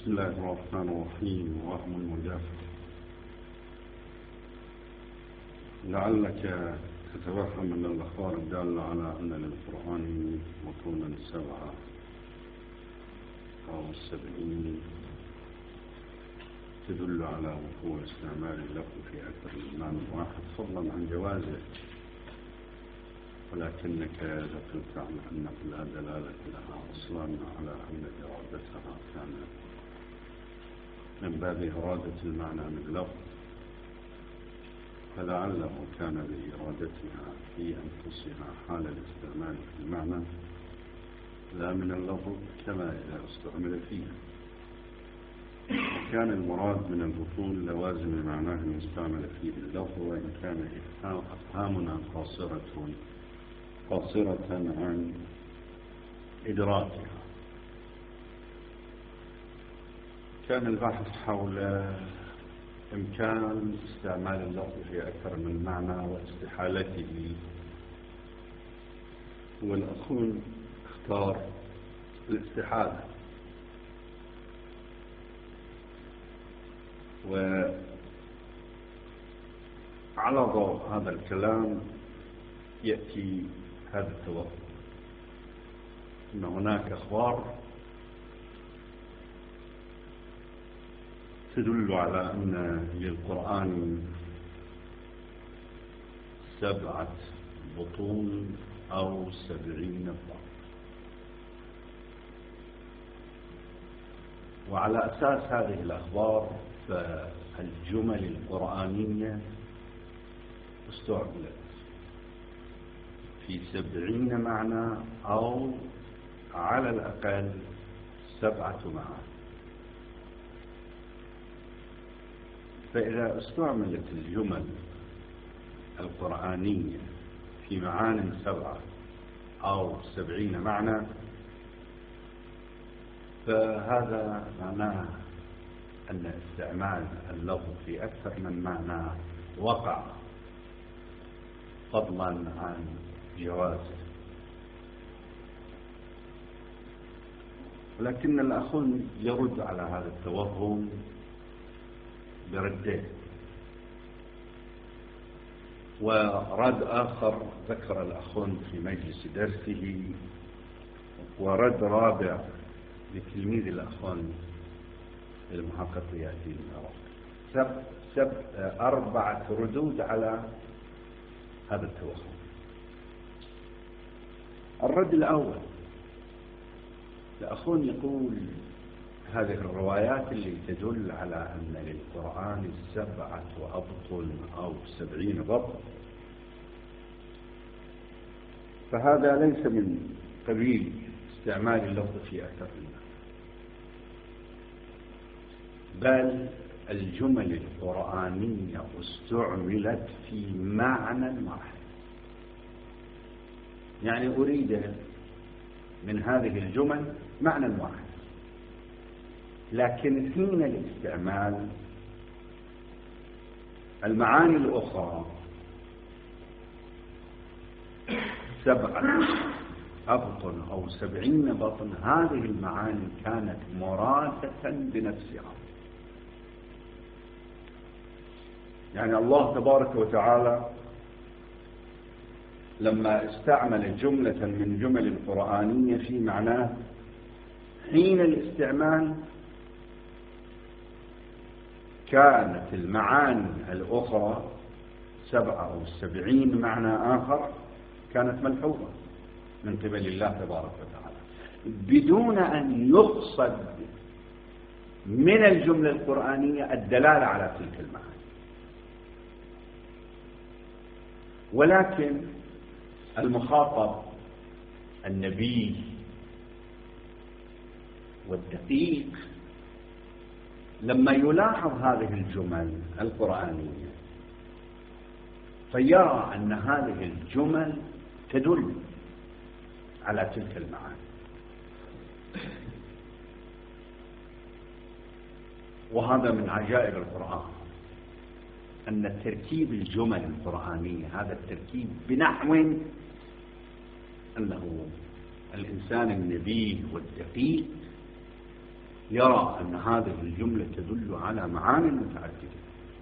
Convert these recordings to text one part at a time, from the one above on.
بسم الله الرحمن الرحيم. وهم المجافة. لعلك تتوهم أن الأخبار الدالة على أن للقرآن متونا 7 أو 70 تدل على وقوع استعمال اللفظ في أكثر من معنى واحد، فضلا عن جوازه، ولكنك ذكرت عن أنه لا دلالة لها أصلا على أن إرادتها كانت من باب إرادة المعنى من لفظ، فلعله كان بإرادتها في أنفسها حال الاستعمال في المعنى لا من اللفظ كما إذا استعمل فيه. وكان المراد من البطول لوازم معناه المستعمل فيه اللفظ، وإن كان أفهامنا قاصرة عن إدراكها. كان البحث حول إمكان استعمال اللفظ في أكثر من معنى واستحالته، والأخون اختار الاستحالة، وعلى ضوء هذا الكلام يأتي هذا التوهم أن هناك أخبار تدل على أن للقرآن 7 بطون أو 70 بطن، وعلى أساس هذه الأخبار فالجمل القرآنية استعملت في 70 معنى أو على الأقل 7 معاني. فإذا استعملت الجمل القرآنية في معان 7 أو 70 معنى، فهذا معناه أن استعمال اللفظ في أكثر من معنى وقع، فضلا عن جوازه. ولكن الأخ يرد على هذا التوهم برده، ورد آخر ذكر الأخ في مجلس درسه، ورد رابع لتلميذ الأخ المحقق يأتي من العراق. 4 ردود على هذا التوهم. الرد الأول الأخ يقول هذه الروايات اللي تدل على أن للقرآن 7 أبطن أو 70 بطن، فهذا ليس من قبيل استعمال اللفظ في أكثر من معنى، بل الجمل القرآنية استعملت في معنى واحد. يعني أريد من هذه الجمل معنى واحد، لكن حين الاستعمال المعاني الأخرى 7 أبطن أو 70 بطن، هذه المعاني كانت مرادة بنفسها. يعني الله تبارك وتعالى لما استعمل جملة من جمل القرآنية في معناه، حين الاستعمال كانت المعاني الأخرى 7 أو 70 معنى آخر كانت ملحوظة من قبل الله تبارك وتعالى، بدون أن يقصد من الجملة القرآنية الدلالة على تلك المعاني. ولكن المخاطب النبي والدقيق لما يلاحظ هذه الجمل القرآنية فيرى أن هذه الجمل تدل على تلك المعاني. وهذا من عجائب القرآن، أن تركيب الجمل القرآنية هذا التركيب بنحو أنه الإنسان النبيه والدقيق يرى أن هذه الجملة تدل على معاني متعددة،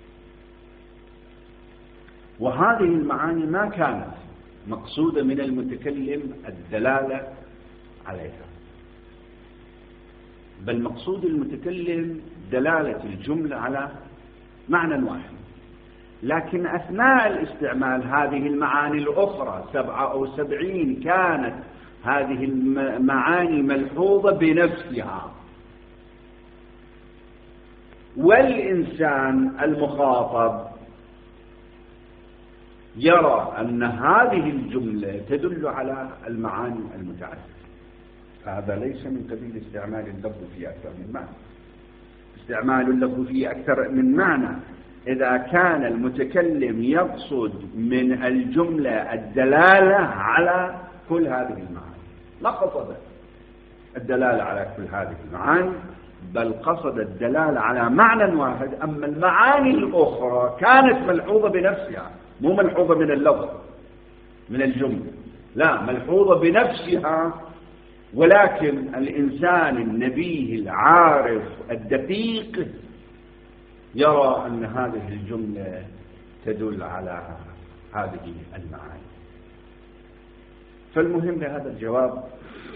وهذه المعاني ما كانت مقصودة من المتكلم الدلالة عليها، بل مقصود المتكلم دلالة الجملة على معنى واحد، لكن أثناء الاستعمال هذه المعاني الأخرى 7 أو 70 كانت هذه المعاني ملحوظة بنفسها، والإنسان المخاطب يرى أن هذه الجملة تدل على المعاني المتعددة. هذا ليس من قبيل استعمال اللفظ في أكثر من معنى. استعمال اللفظ في أكثر من معنى إذا كان المتكلم يقصد من الجملة الدلالة على كل هذه المعاني، لا قصد الدلالة على كل هذه المعاني، بل قصد الدلالة على معنى واحد. أما المعاني الأخرى كانت ملحوظة بنفسها، مو ملحوظة من اللفظ من الجملة، لا، ملحوظة بنفسها، ولكن الإنسان النبيه العارف الدقيق يرى أن هذه الجملة تدل على هذه المعاني. فالمهم لهذا الجواب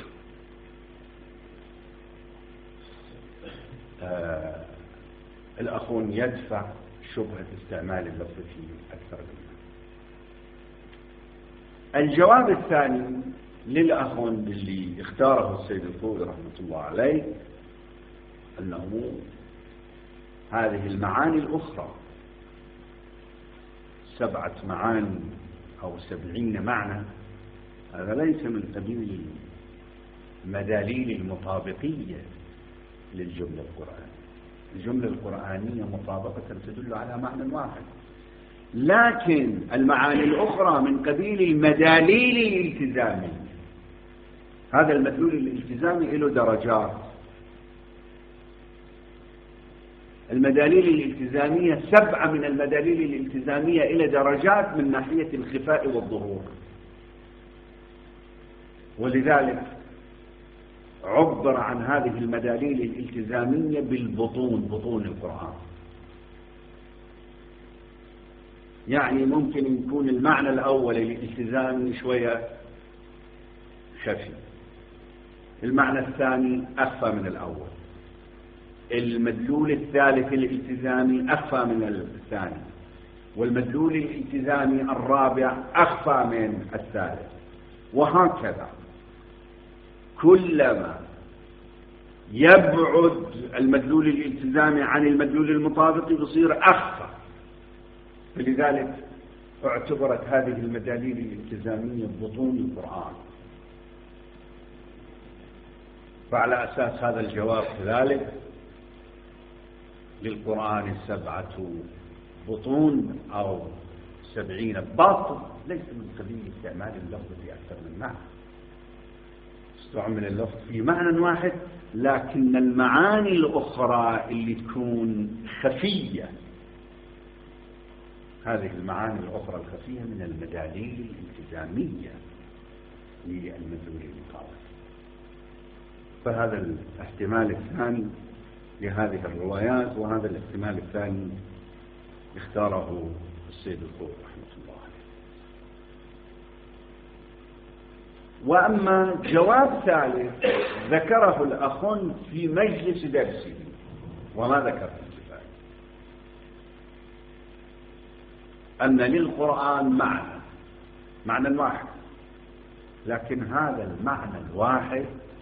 الأخون يدفع شبهة استعمال اللفظ في أكثر من معنى. الجواب الثاني للأخون اللي اختاره السيد الخوئي رحمة الله عليه أنه هذه المعاني الأخرى 7 معاني أو 70 معنى، هذا ليس من قبيل المداليل المطابقية للجملة القرآنية. الجملة القرآنية مطابقة تدل على معنى واحد، لكن المعاني الأخرى من قبيل المداليل الالتزامية. هذا المدلول الالتزامي له درجات. المداليل الالتزامية 7 من المداليل الالتزامية إلى درجات من ناحية الخفاء والظهور، ولذلك عبر عن هذه المداليل الالتزامية بالبطون، بطون القرآن. يعني ممكن يكون المعنى الأول الالتزامي شوية خفي، المعنى الثاني أخفى من الأول، المدلول الثالث الالتزامي أخفى من الثاني، والمدلول الالتزامي الرابع أخفى من الثالث، وهكذا. كلما يبعد المدلول الالتزامي عن المدلول المطابق يصير أخفى. فلذلك اعتبرت هذه المداليل الالتزامية بطون القرآن. فعلى أساس هذا الجواب كذلك للقرآن 7 بطون أو 70 باطن، ليس من قبيل استعمال اللفظ في أكثر من معنى. استعمل اللفظ في معنى واحد، لكن المعاني الأخرى اللي تكون خفية، هذه المعاني الأخرى الخفية من المداليل الالتزامية للمدلول المطابق. فهذا الاحتمال الثاني لهذه الروايات، وهذا الاحتمال الثاني اختاره السيد الخوئي رحمة الله عليه. وأما جواب ثالث ذكره الأخون في مجلس درسه وما ذكر في الكفاية، أن للقرآن معنى واحد، لكن هذا المعنى الواحد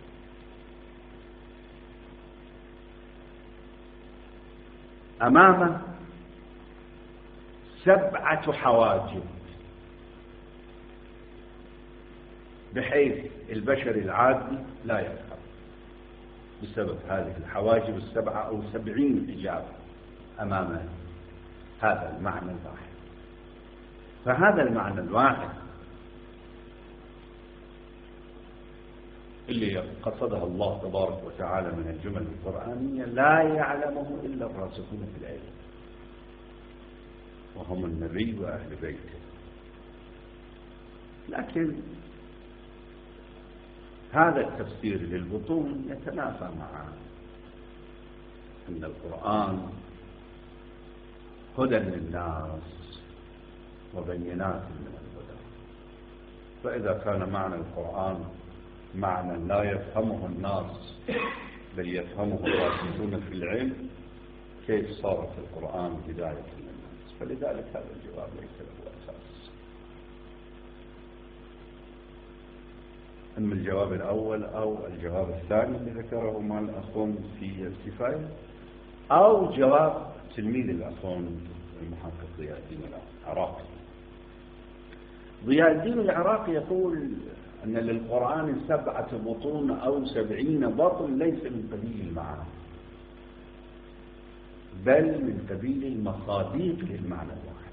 أمامه 7 حواجب، بحيث البشر العادي لا يفهم بسبب هذه الحواجب 7 أو 70 حجاب أمام هذا المعنى الواحد. فهذا المعنى الواحد اللي قصدها الله تبارك وتعالى من الجمل القرآنية لا يعلمه إلا الراسخون في العلم، وهم النبي وأهل بيته. لكن هذا التفسير للبطون يتنافى مع أن القرآن هدى للناس وبينات من الهدى. فإذا كان معنى القرآن معنى لا يفهمه الناس بل يفهمه الراسخون في العلم، كيف صارت القرآن هداية للناس؟ فلذلك هذا الجواب ليس له أساس. إما الجواب الأول أو الجواب الثاني اللي ذكره مع الأخون في الكفاية، أو جواب تلميذ الأخون المحقق ضياء الدين العراقي. ضياء الدين العراقي يقول أن للقرآن 7 بطون أو 70 بطن، ليس من قبيل المعاني بل من قبيل المصاديق للمعنى الواحد.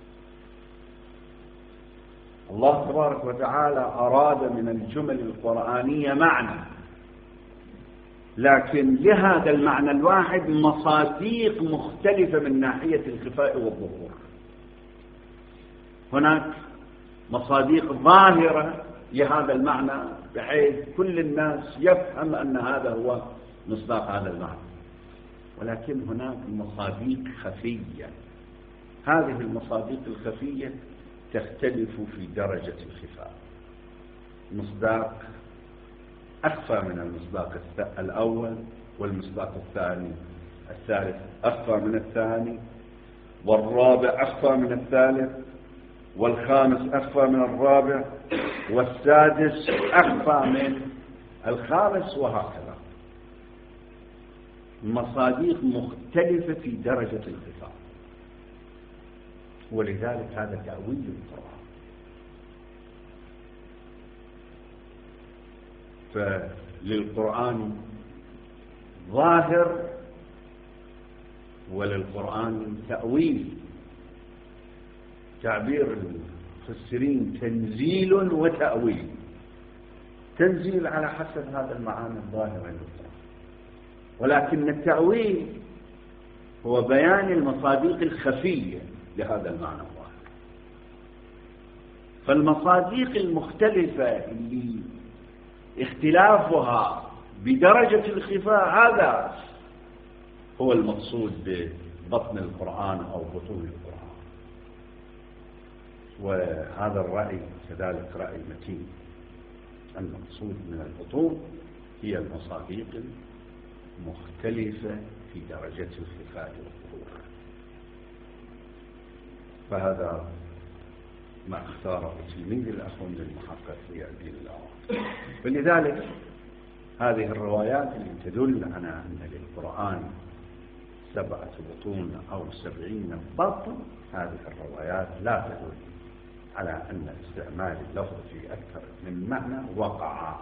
الله تبارك وتعالى أراد من الجمل القرآنية معنى، لكن لهذا المعنى الواحد مصاديق مختلفة من ناحية الخفاء والظهور. هناك مصاديق ظاهرة لهذا المعنى بحيث كل الناس يفهم أن هذا هو مصداق هذا المعنى، ولكن هناك مصاديق خفية. هذه المصاديق الخفية تختلف في درجة الخفاء. مصداق أخفى من المصداق الأول، والمصداق الثالث أخفى من الثاني، والرابع أخفى من الثالث، والخامس أخفى من الرابع، والسادس أخفى من الخامس، وهكذا. مصاديق مختلفة في درجة الخفاء، ولذلك هذا تأويل القرآن. فللقرآن ظاهر وللقرآن تأويل. تعبير المفسرين تنزيل وتأويل. تنزيل على حسب هذا المعاني الظاهرة للقرآن، ولكن التأويل هو بيان المصاديق الخفية لهذا المعنى الظاهر. فالمصاديق المختلفة اللي اختلافها بدرجة الخفاء، هذا هو المقصود ببطن القرآن أو بطون القرآن. وهذا الرأي كذلك رأي متين. المقصود من البطون هي المصاديق المختلفة في درجة الخفاء والظهور. فهذا ما اختاره تلميذ الأخون للمحقق ضياء الدين العراقي. فلذلك هذه الروايات اللي تدل على أن للقرآن 7 بطون أو 70 بطن، هذه الروايات لا تدل على أن استعمال اللفظ في أكثر من معنى وقع.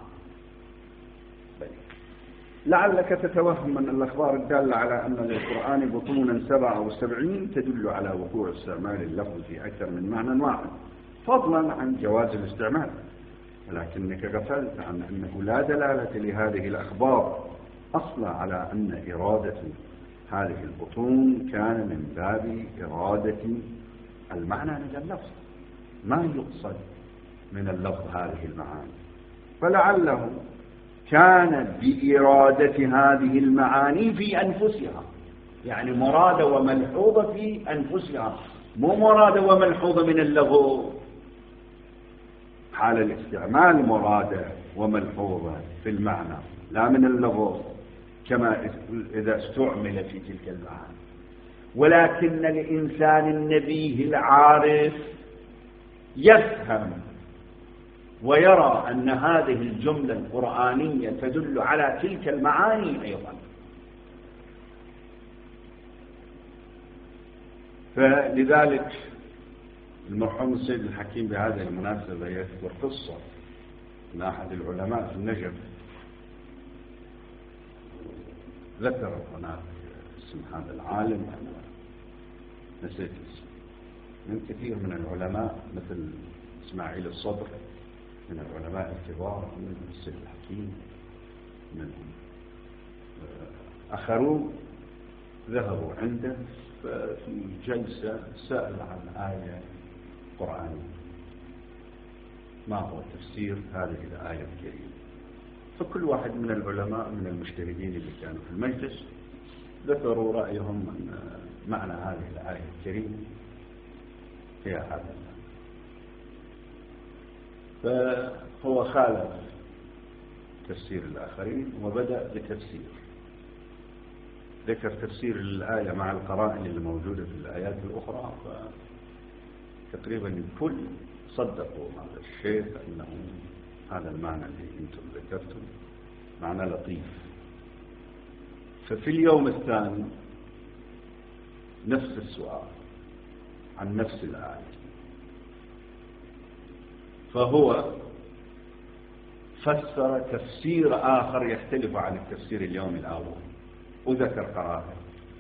لعلك تتوهم أن الأخبار الدالة على أن للقرآن بطونا 7 أو 70 تدل على وقوع استعمال اللفظ في أكثر من معنى واحد، فضلا عن جواز الاستعمال، ولكنك غفلت عن أنه لا دلالة لهذه الأخبار أصلا على أن إرادة هذه البطون كان من باب إرادة المعنى من اللفظ، ما يقصد من اللفظ هذه المعاني. فلعله كان بإرادة هذه المعاني في أنفسها، يعني مرادة وملحوظة في أنفسها، مو مرادة وملحوظة من اللغو. حال الاستعمال مرادة وملحوظة في المعنى لا من اللغو كما إذا استعمل في تلك المعاني. ولكن الإنسان النبيه العارف يفهم ويرى أن هذه الجملة القرآنية تدل على تلك المعاني أيضا. فلذلك المرحوم السيد الحكيم بهذه المناسبة يذكر قصة من أحد العلماء في النجف، ذكر هناك اسم هذا العالم، أنا نسيت اسمه، من كثير من العلماء مثل إسماعيل الصدر من العلماء الكبار، من السيد الحكيم، منهم آخرون ذهبوا عنده في جلسة سأل عن آية قرآنية، ما هو تفسير هذه الآية الكريمة. فكل واحد من العلماء من المجتهدين اللي كانوا في المجلس ذكروا رأيهم أن معنى هذه الآية الكريمة هي هذا المعنى، فهو خالف تفسير الآخرين وبدأ بتفسير، ذكر تفسير الآية مع القرائن اللي موجودة في الآيات الأخرى، فتقريبا الكل صدقوا هذا الشيء أنه هذا المعنى اللي أنتم ذكرتم معنى لطيف. ففي اليوم الثاني نفس السؤال عن نفس الآية، فهو فسر تفسير آخر يختلف عن التفسير اليوم الأول وذكر قرائن،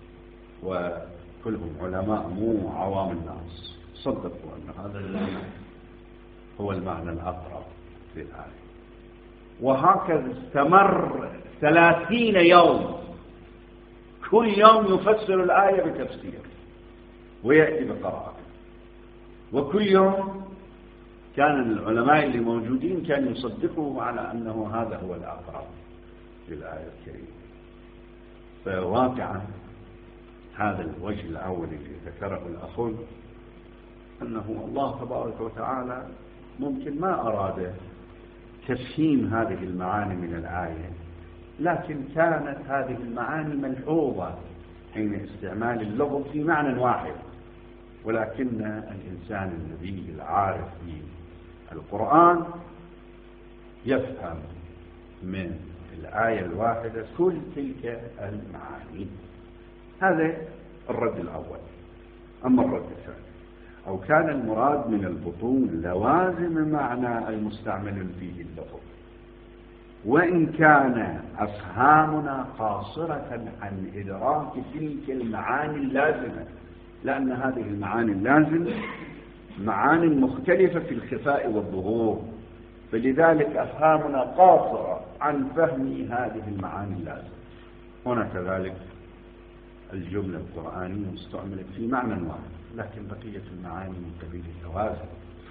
وكلهم علماء مو عوام الناس صدقوا أن هذا المعنى هو المعنى الأقرب للآية. وهكذا استمر 30 يوم، كل يوم يفسر الآية بتفسير ويأتي بقرائن، وكل يوم كان العلماء اللي موجودين كانوا يصدقوا على أنه هذا هو الأقرب للآية الكريمة. فواقعا هذا الوجه الأول اللي ذكره الأخوة أنه الله تبارك وتعالى ممكن ما أراد تفهيم هذه المعاني من الآية، لكن كانت هذه المعاني ملحوظة حين استعمال اللفظ في معنى واحد، ولكن الإنسان النبي العارف بالقرآن يفهم من الآية الواحدة كل تلك المعاني. هذا الرد الأول. أما الرد الثاني، أو كان المراد من البطون لوازم معنى المستعمل فيه اللفظ، وإن كان أفهامنا قاصرة عن إدراك تلك المعاني اللازمة، لأن هذه المعاني اللازمة معاني مختلفة في الخفاء والظهور، فلذلك أفهامنا قاصرة عن فهم هذه المعاني اللازمة. هنا كذلك الجملة القرآنية استعملت في معنى واحد، لكن بقية المعاني من قبيل اللوازم.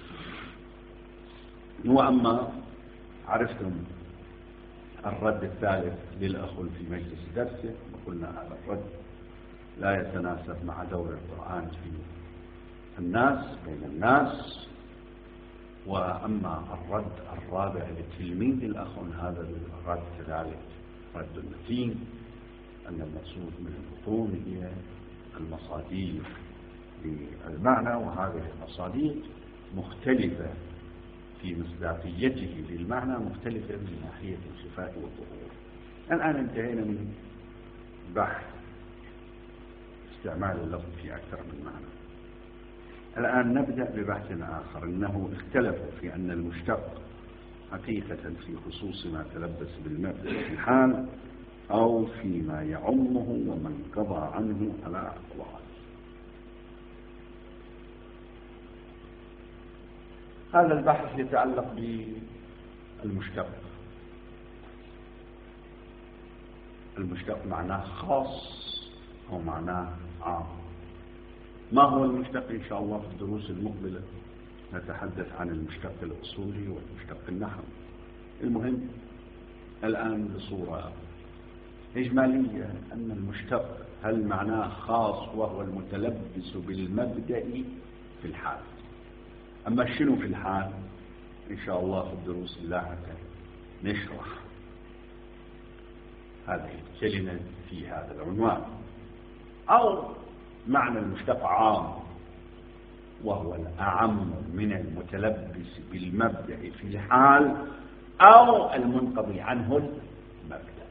وأما عرفتم الرد الثالث للأخوة في مجلس درسه، وقلنا هذا الرد لا يتناسب مع دور القرآن في الناس بين الناس. وأما الرد الرابع لتلميذ الأخوة، هذا الرد كذلك رد متين، أن المقصود من البطون هي المصاديق للمعنى، وهذه المصاديق مختلفة في مصداقيته للمعنى، مختلفة من ناحية الخفاء والظهور. الآن انتهينا من بحث استعمال اللفظ في أكثر من معنى. الآن نبدأ ببحث آخر، أنه اختلفوا في أن المشتق حقيقة في خصوص ما تلبس بالمبدأ في الحال أو فيما يعمه ومن قضى عنه على أقوال. هذا البحث يتعلق بالمشتق. المشتق معناه خاص أو معناه عام. ما هو المشتق؟ إن شاء الله في الدروس المقبلة نتحدث عن المشتق الأصولي والمشتق النحوي. المهم الآن بصورة إجمالية أن المشتق هل معناه خاص وهو المتلبس بالمبدأ في الحال. أما شنو في الحال إن شاء الله في الدروس اللاحقة نشرح هذه الكلمة في هذا العنوان. أو معنى المشتق عام وهو الأعم من المتلبس بالمبدأ في الحال أو المنقضي عنه المبدأ.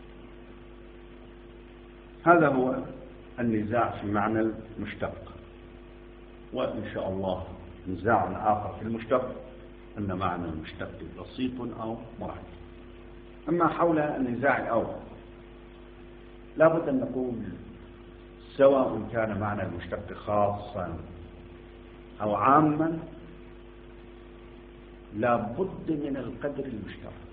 هذا هو النزاع في معنى المشتق. وإن شاء الله نزاع آخر في المشتق أن معنى المشتق بسيط أو مركب. أما حول النزاع الأول لابد أن نقول سواء كان معنى المشتق خاصا أو عاما لابد من القدر المشترك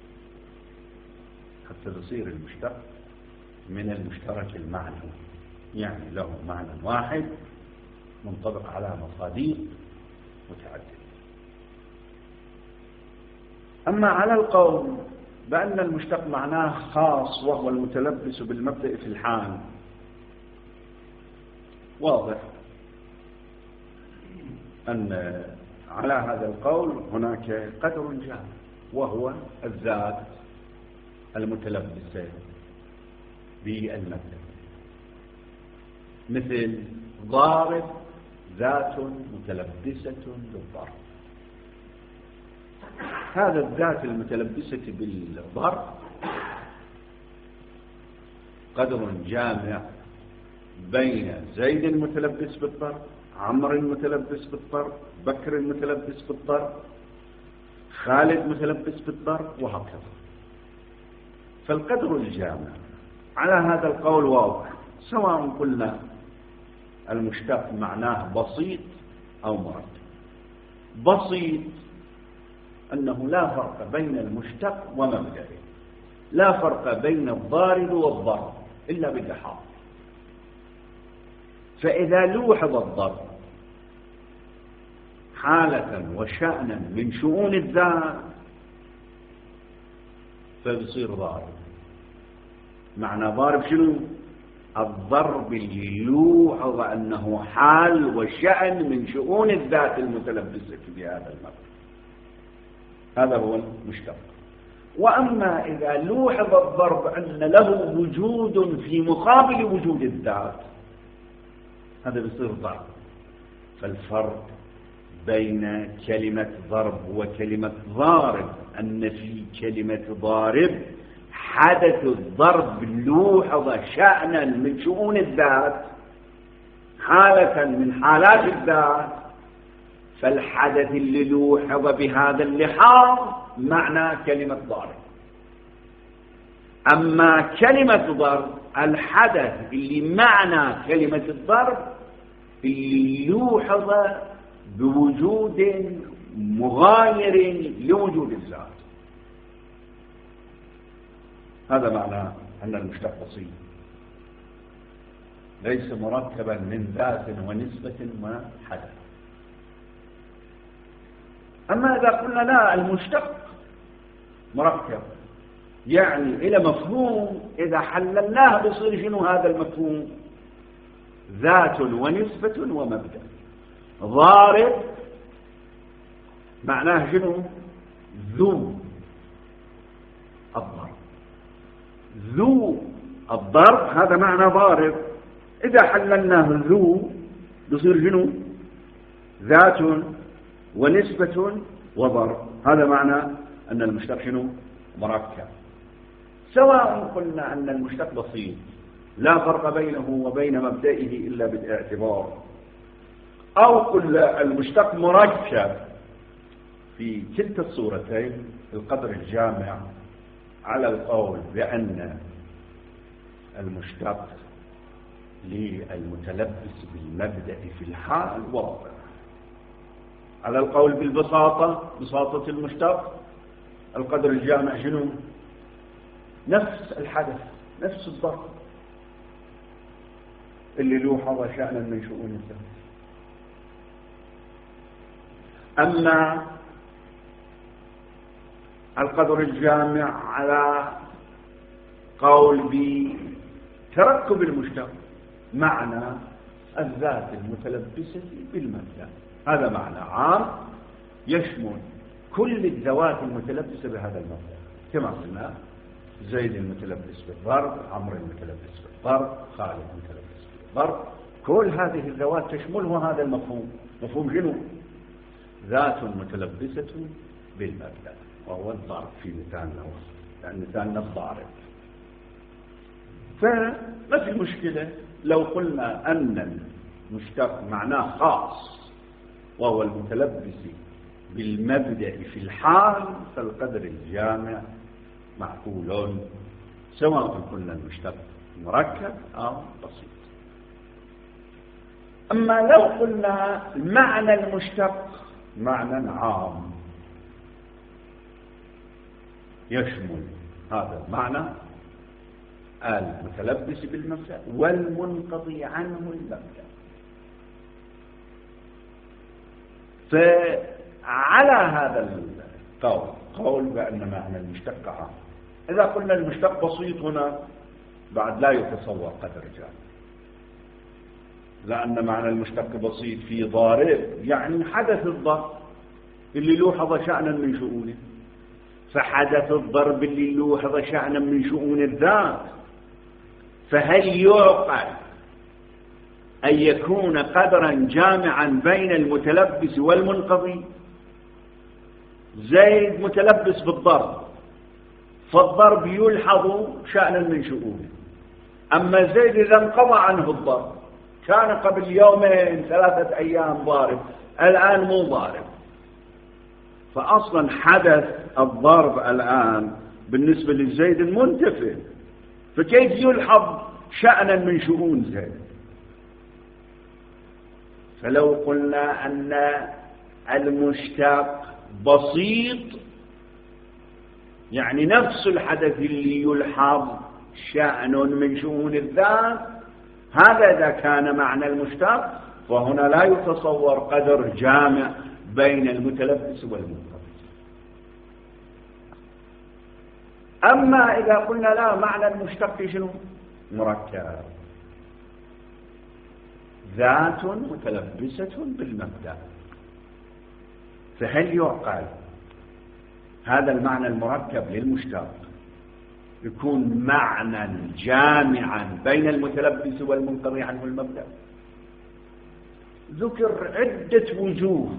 حتى يصير المشتق من المشترك المعنوي، يعني له معنى واحد منطبق على مصاديق متعددة. أما على القول بأن المشتق معناه خاص وهو المتلبس بالمبدأ في الحال، واضح أن على هذا القول هناك قدر جامع وهو الذات المتلبسة بالمبدأ، مثل ضارب ذات متلبسة بالضرب. هذا الذات المتلبسة بالضرب قدر جامع بين زيد المتلبس بالضرب، عمرو المتلبس بالضرب، بكر المتلبس بالضرب، خالد متلبس بالضرب، وهكذا. فالقدر الجامع على هذا القول واضح، سواء قلنا المشتق معناه بسيط أو مركب. بسيط أنه لا فرق بين المشتق ومبدئه، لا فرق بين الضارب والضرب إلا باللحاظ. فإذا لوحظ الضرب حالة وشأنا من شؤون الذات فبصير ضارب. معنى ضارب شنو؟ الضرب اللي لوحظ أنه حال وشأن من شؤون الذات المتلبسة بهذا المبدأ، هذا هو المشتق. وأما إذا لوحظ الضرب أن له وجود في مقابل وجود الذات، هذا بيصير ضرب. فالفرق بين كلمة ضرب وكلمة ضارب أن في كلمة ضارب حدث الضرب لوحظ شأنا من شؤون الذات، حالة من حالات الذات، فالحدث اللي لوحظ بهذا اللحاظ معنى كلمة ضارب. أما كلمة ضرب الحدث اللي معنى كلمة الضرب اللي لوحظ بوجود مغاير لوجود الذات. هذا معنى أن المشتق بسيط، ليس مركبا من ذات ونسبة وحدث. أما إذا قلنا لا، المشتق مركب، يعني إلى مفهوم، إذا حللناه بصير شنو هذا المفهوم؟ ذات ونسبة ومبدأ. ضارب معناه شنو؟ ذو الضرب، ذو الضرب، هذا معنى ضارب. إذا حللناه ذو بصير شنو؟ ذات ونسبة وضرب. هذا معنى أن المشتق شنو؟ مركب. سواء قلنا أن المشتق بسيط لا فرق بينه وبين مبدئه إلا بالاعتبار، أو قلنا المشتق مركب، في كلتا الصورتين القدر الجامع على القول بأن المشتق للمتلبس بالمبدأ في الحال واضح. على القول بالبساطة، بساطة المشتق، القدر الجامع شنو؟ نفس الحدث، نفس الضرب اللي لوحظ شأنا من شؤون الذات. أما القدر الجامع على قول بتركب المشتق معنى الذات المتلبسة بالمبدأ، هذا معنى عام يشمل كل الذوات المتلبسة بهذا المبدأ، كما قلنا زيد المتلبس بالضرب، عمرو المتلبس بالضرب، خالد المتلبس بالضرب، كل هذه الذوات تشملها هذا المفهوم. مفهوم شنو؟ ذات متلبسة بالمبدأ، وهو الضرب في مثالنا، يعني مثالنا الضارب. فما في مشكلة لو قلنا أن المشتق معناه خاص وهو المتلبس بالمبدأ في الحال، فالقدر الجامع معقول، سواء قلنا المشتق مركب أو بسيط. أما لو قلنا معنى المشتق معنى عام يشمل هذا المعنى المتلبس بالمبدأ والمنقضي عنه المبدأ، فعلى هذا القول، قول بأن معنى المشتق عام إذا قلنا المشتق بسيط هنا بعد لا يتصور قدر جامع، لأن معنى المشتق بسيط في ضارب يعني حدث الضرب اللي لوحظ شأنا من شؤونه، فحدث الضرب اللي لوحظ شأنا من شؤون الذات، فهل يعقل أن يكون قدرا جامعا بين المتلبس والمنقضي؟ زيد متلبس بالضرب، فالضرب يلحظ شأنا من شؤونه، أما زيد إذا انقضى عنه الضرب كان قبل يومين 3 أيام ضارب، الآن مو ضارب، فأصلا حدث الضرب الآن بالنسبة لزيد منتفي، فكيف يلحظ شأنا من شؤون زيد؟ فلو قلنا أن المشتق بسيط يعني نفس الحدث اللي يلحظ شأن من شؤون الذات، هذا إذا كان معنى المشتق، فهنا لا يتصور قدر جامع بين المتلبس والمنقضي. أما إذا قلنا لا، معنى المشتق شنو؟ مركب، ذات متلبسة بالمبدأ، فهل يعقل هذا المعنى المركب للمشتق يكون معنى جامعا بين المتلبس والمنقضي عنه المبدأ؟ ذكر عدة وجوه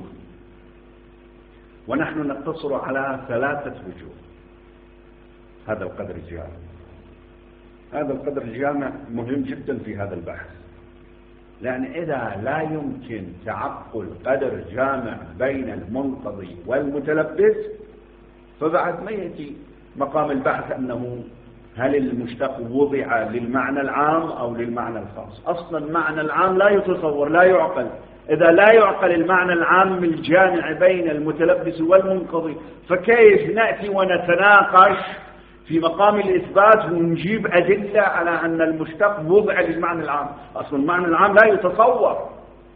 ونحن نقتصر على 3 وجوه. هذا القدر الجامع، هذا القدر الجامع مهم جدا في هذا البحث، لأن إذا لا يمكن تعقل قدر جامع بين المنقضي والمتلبس فبعد ما يأتي مقام البحث أنه هل المشتق وضع للمعنى العام أو للمعنى الخاص. أصلا معنى العام لا يتصور، لا يعقل. إذا لا يعقل المعنى العام الجامع بين المتلبس والمنقضي، فكيف نأتي ونتناقش في مقام الإثبات ونجيب أدلة على أن المشتق وضع للمعنى العام؟ أصلا المعنى العام لا يتصور.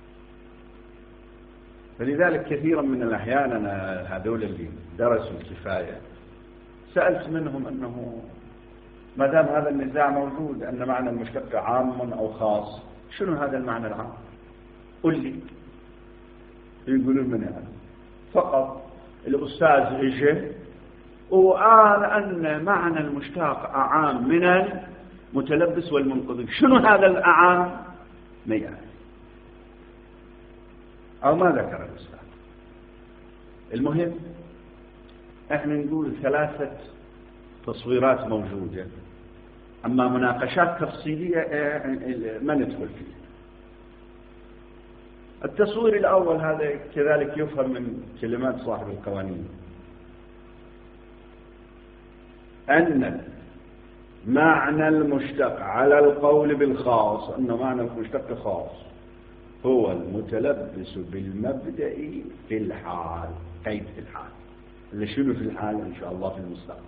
فلذلك كثيرا من الأحيان أنا هذول اللي درسوا الكفاية سألت منهم أنه ما دام هذا النزاع موجود أن معنى المشتق عام أو خاص، شنو هذا المعنى العام؟ قل لي. يقولون من هذا فقط الأستاذ إجه وقال أن معنى المشتق أعام من المتلبس والمنقضي. شنو هذا الأعام؟ ما يعرف أو ما ذكر الأستاذ. المهم احنا نقول 3 تصويرات موجودة، أما مناقشات تفصيلية ما ندخل فيه. التصوير الأول هذا كذلك يفهم من كلمات صاحب القوانين، أن معنى المشتق على القول بالخاص، أن معنى المشتق خاص هو المتلبس بالمبدأ في الحال، قيد في الحال، اللي شنو في الحال إن شاء الله في المستقبل.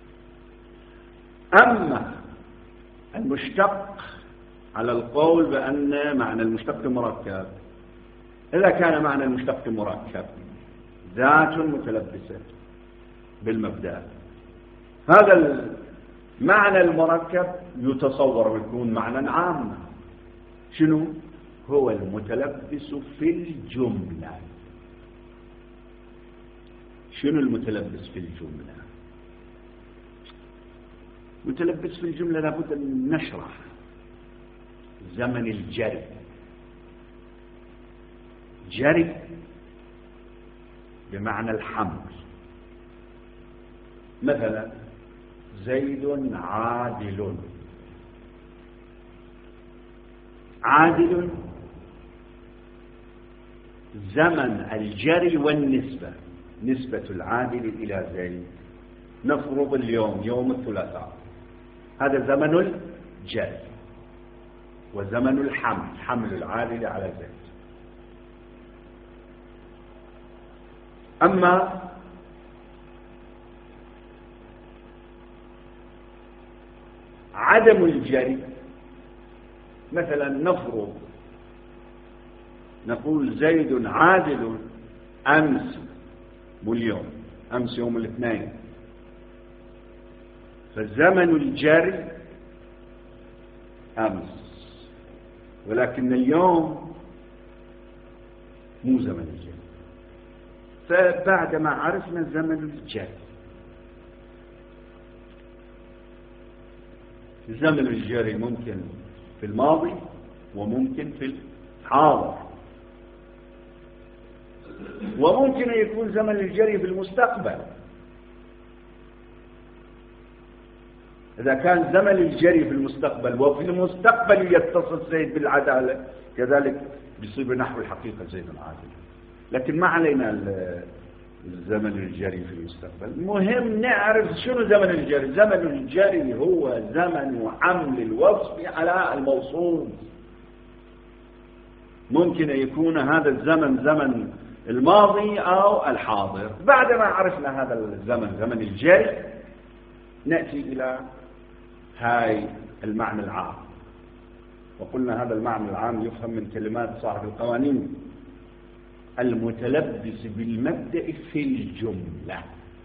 أما المشتق على القول بأن معنى المشتق مركب، إذا كان معنى المشتق مركب ذات متلبسة بالمبدأ، هذا المعنى المركب يتصور يكون معنى عام. شنو هو المتلبس في الجملة؟ شنو المتلبس في الجملة؟ متلبس في الجملة لابد أن نشرح زمن الجري. جري بمعنى الحمل. مثلا زيد عادل. عادل زمن الجري والنسبة، نسبة العادل إلى زيد. نفرض اليوم يوم الثلاثاء، هذا زمن الجري، وزمن الحمل، حمل العادل على زيد. أما عدم الجري، مثلا نفرض نقول زيد عادل أمس واليوم، أمس يوم الاثنين، فالزمن الجاري أمس، ولكن اليوم مو زمن الجاري. فبعدما عرفنا الزمن الجاري، الزمن الجاري ممكن في الماضي وممكن في الحاضر، وممكن يكون زمن الجري في المستقبل. إذا كان زمن الجري في المستقبل وفي المستقبل يتصل زيد بالعدالة، كذلك بيصير نحو الحقيقة زيد عادل. لكن ما علينا الزمن الجري في المستقبل، مهم نعرف شنو زمن الجري. زمن الجري هو زمن حمل الوصف على الموصوف. ممكن يكون هذا الزمن زمن الماضي أو الحاضر. بعدما عرفنا هذا الزمن زمن الجري، نأتي إلى هاي المعنى العام. وقلنا هذا المعنى العام يفهم من كلمات صاحب القوانين: المتلبس بالمبدأ في الجملة.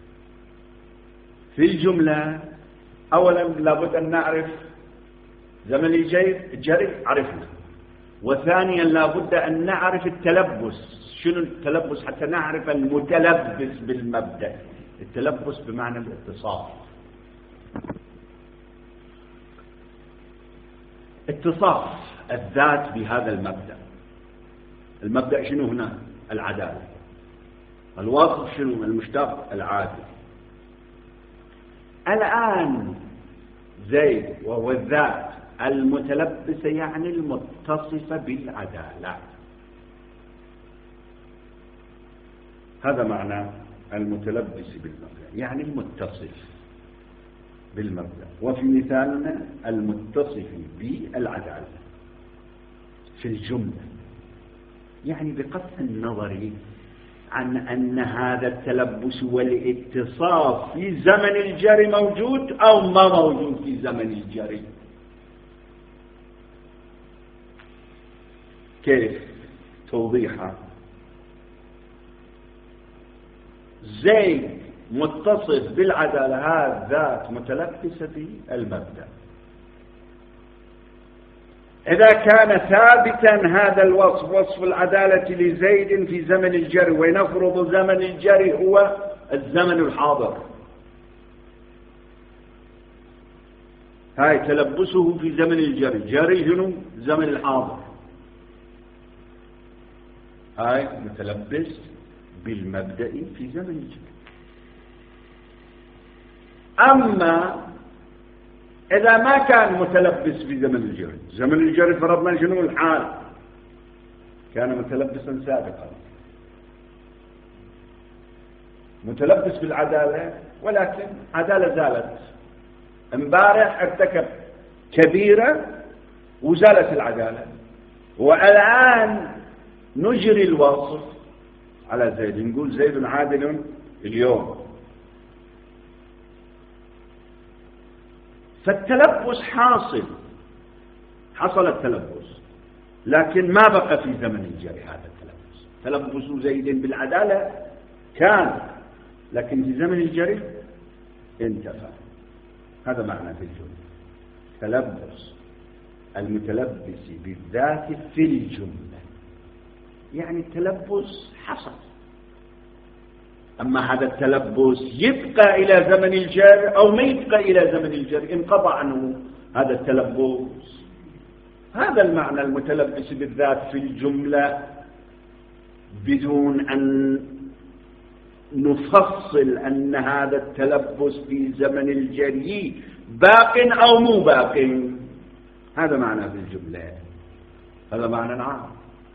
في الجملة أولا لابد أن نعرف زمن الجري، عرفنا. وثانيا لابد أن نعرف التلبس. شنو التلبس حتى نعرف المتلبس بالمبدأ؟ التلبس بمعنى الاتصاف. اتصاف الذات بهذا المبدأ. المبدأ شنو هنا؟ العدالة. الوصف شنو؟ المشتق العادل. الآن زيد وهو الذات المتلبسة، يعني المتصفة بالعدالة. هذا معنى المتلبس بالمبدأ، يعني المتصف بالمبدأ. وفي مثالنا المتصف بالعدالة في الجملة، يعني بقطع النظر عن أن هذا التلبس والاتصاف في زمن الجري موجود أو ما موجود في زمن الجري. كيف توضيحها؟ زيد متصف بالعدالة، هذا ذات متلبسة بالمبدأ. إذا كان ثابتا هذا الوصف، وصف العدالة لزيد في زمن الجري، ونفرض زمن الجري هو الزمن الحاضر، هاي تلبسه في زمن الجري. جري شنو؟ زمن الحاضر. هاي متلبس بالمبدأ في زمن الجري. أما إذا ما كان متلبس في زمن الجري، زمن الجري فرضنا شنو؟ الحال، كان متلبسا سابقا، متلبس بالعدالة، ولكن عدالة زالت. امبارح ارتكب كبيرة وزالت العدالة، والآن نجري الوصف على زيد، نقول زيد عادل اليوم. فالتلبس حصل التلبس، لكن ما بقى في زمن الجري هذا التلبس. تلبس زيد بالعدالة كان، لكن في زمن الجري انتفى. هذا معنى في الجملة تلبس المتلبس بالذات في الجملة، يعني التلبس حصل. أما هذا التلبس يبقى إلى زمن الجري أو ما يبقى إلى زمن الجري، انقضى عنه هذا التلبس. هذا المعنى المتلبس بالذات في الجملة، بدون أن نفصل أن هذا التلبس في زمن الجري باق أو مو باق. هذا معنى في الجملة، هذا معنى عام،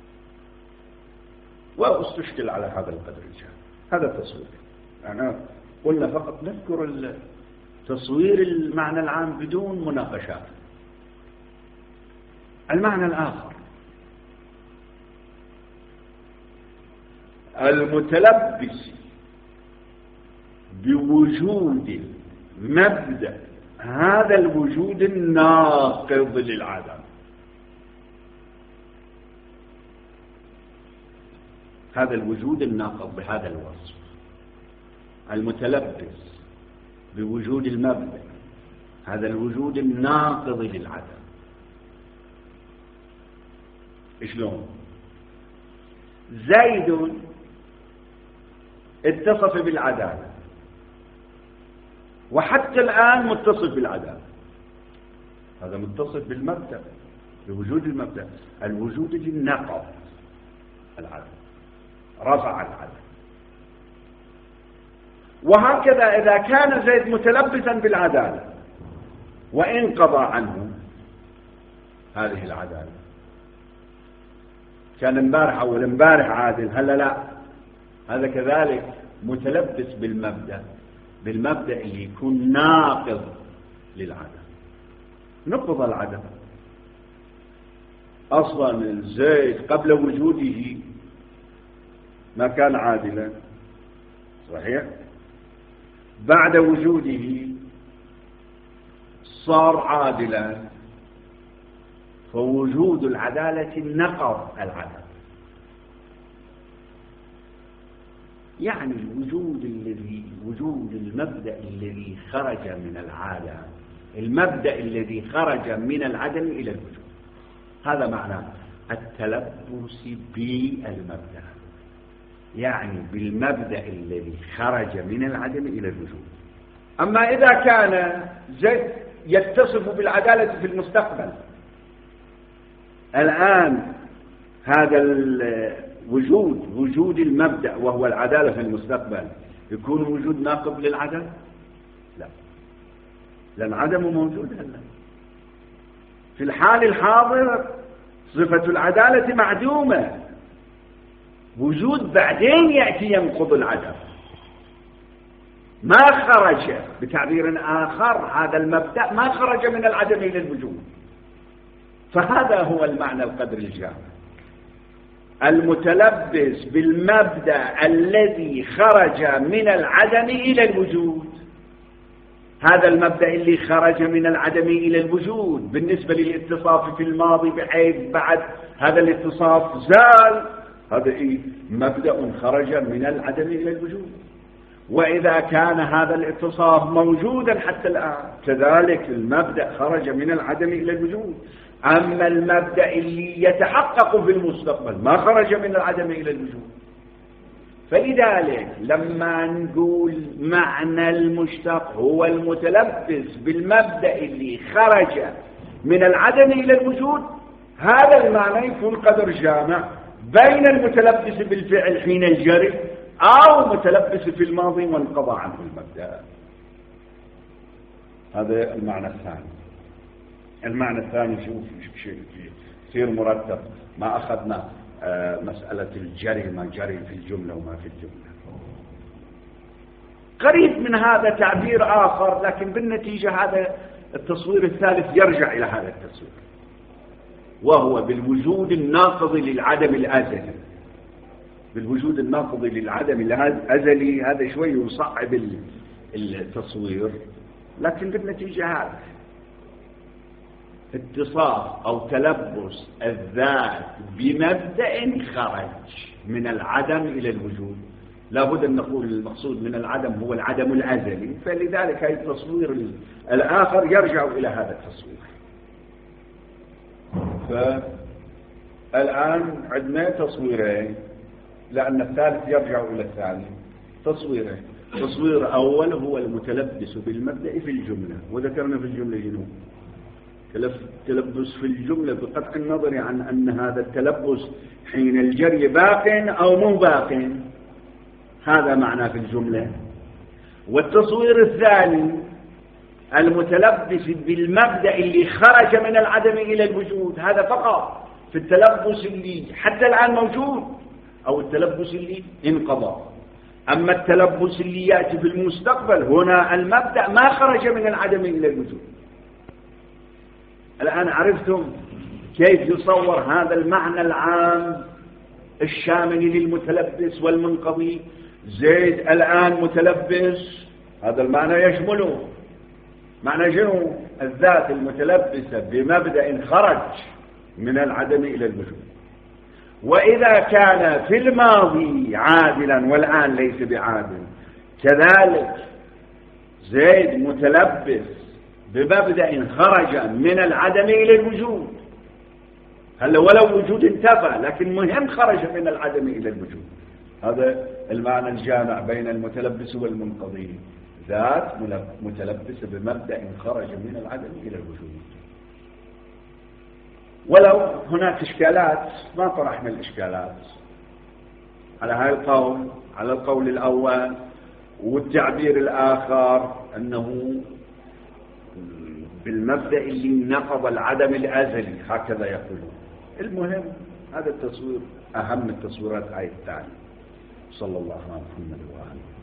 واستشكل على هذا القدر الجام. هذا تصوير، أنا قلنا فقط نذكر تصوير المعنى العام بدون مناقشات. المعنى الآخر، المتلبس بوجود مبدأ، هذا الوجود الناقض للعدم. هذا الوجود الناقض بهذا الوصف، المتلبس بوجود المبدأ هذا الوجود الناقض للعدم. شلون؟ زيد اتصف بالعدالة وحتى الآن متصف بالعدالة، هذا متصف بالمبدأ، بوجود المبدأ. الوجود الذي نقض العدم، رفع العدم. وهكذا إذا كان زيد متلبسا بالعدالة وانقضى عنه هذه العدالة، كان امبارح أول امبارح عادل، هلا لا، هذا كذلك متلبس بالمبدأ اللي يكون ناقض للعدم، نقض العدم. أصلا زيد قبل وجوده ما كان عادلا، صحيح؟ بعد وجوده صار عادلا، فوجود العدالة نقض العدم. يعني وجود المبدأ الذي خرج من العالم، المبدأ الذي خرج من العدم إلى الوجود، هذا معناه التلبس بالمبدأ، يعني بالمبدأ الذي خرج من العدم إلى الوجود. أما إذا كان زيد يتصف بالعدالة في المستقبل، الآن هذا وجود المبدأ وهو العدالة في المستقبل يكون وجود ناقض للعدم؟ لا، لأن عدم موجود هلا. في الحال الحاضر صفة العدالة معدومة، وجود بعدين يأتي ينقض العدم، ما خرج. بتعبير آخر هذا المبدأ ما خرج من العدم إلى الوجود. فهذا هو المعنى القدر الجامع، المتلبس بالمبدأ الذي خرج من العدم إلى الوجود. هذا المبدأ اللي خرج من العدم إلى الوجود بالنسبة للاتصاف في الماضي، بحيث بعد هذا الاتصاف زال، هذا مبدأ خرج من العدم إلى الوجود. وإذا كان هذا الاتصاف موجودا حتى الآن، كذلك المبدأ خرج من العدم إلى الوجود. أما المبدأ اللي يتحقق في المستقبل ما خرج من العدم إلى الوجود. فلذلك لما نقول معنى المشتق هو المتلبس بالمبدأ اللي خرج من العدم إلى الوجود، هذا المعنى يكون قدر جامع بين المتلبس بالفعل حين الجري أو متلبس في الماضي وانقضى عنه المبدأ. هذا المعنى الثاني. المعنى الثاني شوف كثير مرتب، ما أخذنا مسألة الجري، ما جري في الجملة وما في الجملة. قريب من هذا تعبير آخر، لكن بالنتيجة هذا التصوير الثالث يرجع إلى هذا التصوير، وهو بالوجود الناقض للعدم الأزلي. بالوجود الناقض للعدم الأزلي هذا شوي يصعب التصوير، لكن بالنتيجة هذا اتصاف أو تلبس الذات بمبدأ خرج من العدم إلى الوجود. لابد أن نقول المقصود من العدم هو العدم الأزلي، فلذلك هذا التصوير الآخر يرجع إلى هذا التصوير. فالآن عندنا تصويرين، لأن الثالث يرجع إلى الثاني. تصويرين، تصوير أول هو المتلبس بالمبدأ في الجملة، وذكرنا في الجملة جنوب تلبس في الجملة بقطع النظر عن أن هذا التلبس حين الجري باق أو مو باق، هذا معناه في الجملة. والتصوير الثاني المتلبس بالمبدأ اللي خرج من العدم إلى الوجود، هذا فقط في التلبس اللي حتى الآن موجود أو التلبس اللي انقضى. أما التلبس اللي يأتي في المستقبل، هنا المبدأ ما خرج من العدم إلى الوجود. الآن عرفتم كيف يصور هذا المعنى العام الشامل للمتلبس والمنقضي. زيد الآن متلبس، هذا المعنى يشمله معنى شنو؟ الذات المتلبسة بمبدأ خرج من العدم إلى الوجود. وإذا كان في الماضي عادلا والآن ليس بعادل، كذلك زيد متلبس بمبدأ خرج من العدم إلى الوجود. هلا ولو وجود انتفى، لكن مهم خرج من العدم إلى الوجود. هذا المعنى الجامع بين المتلبس والمنقضي، ذات متلبس بمبدأ خرج من العدم إلى الوجود. ولو هناك إشكالات ما طرحنا الإشكالات على هذا القول، على القول الأول والتعبير الآخر أنه بالمبدأ اللي نقض العدم الأزلي، هكذا يقولون. المهم هذا التصوير أهم التصويرات آية الثانية. صلى الله على محمد وآله.